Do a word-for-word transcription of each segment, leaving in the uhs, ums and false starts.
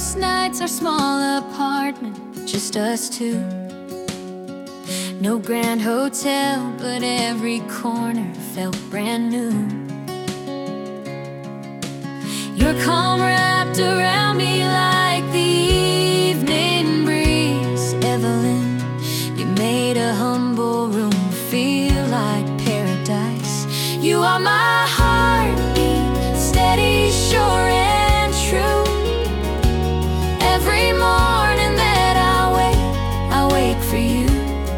first nights, our small apartment, just us two. No grand hotel, but every corner felt brand new. Your calm wrapped around me like the evening breeze. Evelyn, you made a humble room feel like paradise. You are my heartbeat, steady, sure and true. Every morning that I wake, I wake for you.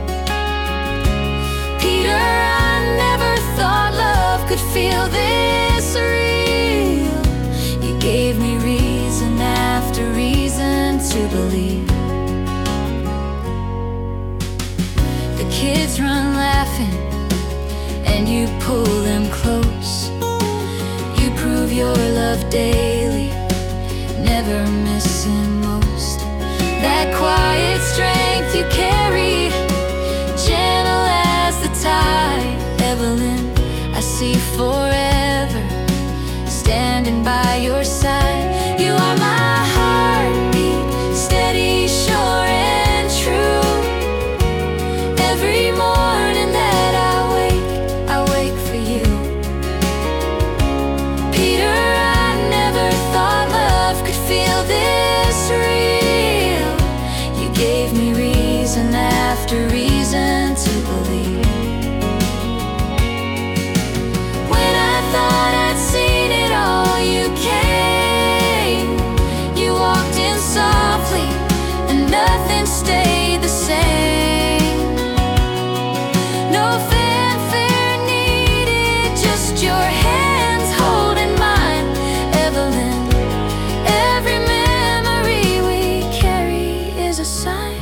Peter, I never thought love could feel this real. You gave me reason after reason to believe. The kids run laughing and you pull them close. You prove your love daily, never missing most. That quiet strength you carry, gentle as the tide. Evelyn, I see forever standing by your side. You are my heartbeat, steady, sure and true. Every morning that I wake, I wake for you. Peter, I never thought love could feel this real. You gave me reason after reason to believe. When I thought I'd seen it all, you came. You walked in softly and nothing stayed the same. No fanfare needed, just your hands holding mine. Evelyn, every memory we carry is a sign.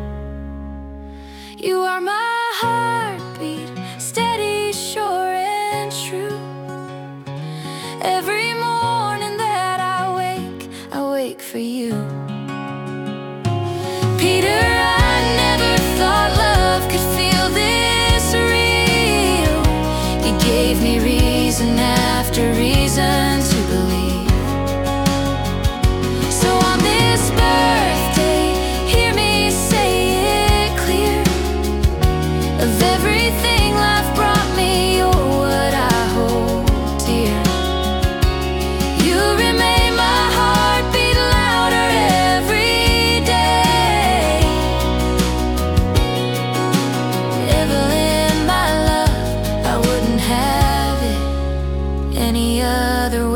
You are my heartbeat, steady, sure and true. Every morning that I wake, I wake for you. Peter, I never thought love could feel this real. You gave me reason after reason to believe. So on this birthday, hear me say it clear. Of everything life brought me, you're what I hold dear. You remain my heartbeat louder every day. Evelyn, my love, I wouldn't have it any other way.